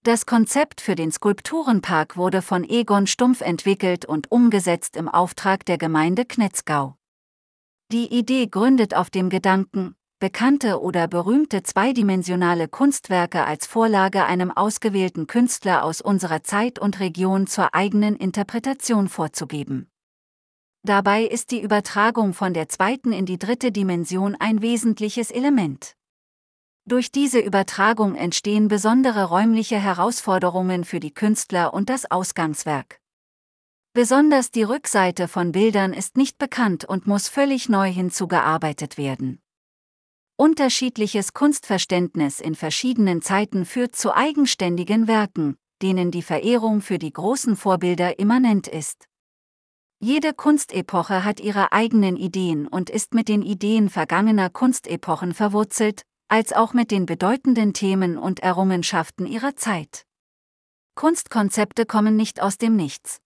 Das Konzept für den Skulpturenpark wurde von Egon Stumpf entwickelt und umgesetzt im Auftrag der Gemeinde Knetzgau. Die Idee gründet auf dem Gedanken, bekannte oder berühmte zweidimensionale Kunstwerke als Vorlage einem ausgewählten Künstler aus unserer Zeit und Region zur eigenen Interpretation vorzugeben. Dabei ist die Übertragung von der zweiten in die dritte Dimension ein wesentliches Element. Durch diese Übertragung entstehen besondere räumliche Herausforderungen für die Künstler und das Ausgangswerk. Besonders die Rückseite von Bildern ist nicht bekannt und muss völlig neu hinzugearbeitet werden. Unterschiedliches Kunstverständnis in verschiedenen Zeiten führt zu eigenständigen Werken, denen die Verehrung für die großen Vorbilder immanent ist. Jede Kunstepoche hat ihre eigenen Ideen und ist mit den Ideen vergangener Kunstepochen verwurzelt, als auch mit den bedeutenden Themen und Errungenschaften ihrer Zeit. Kunstkonzepte kommen nicht aus dem Nichts.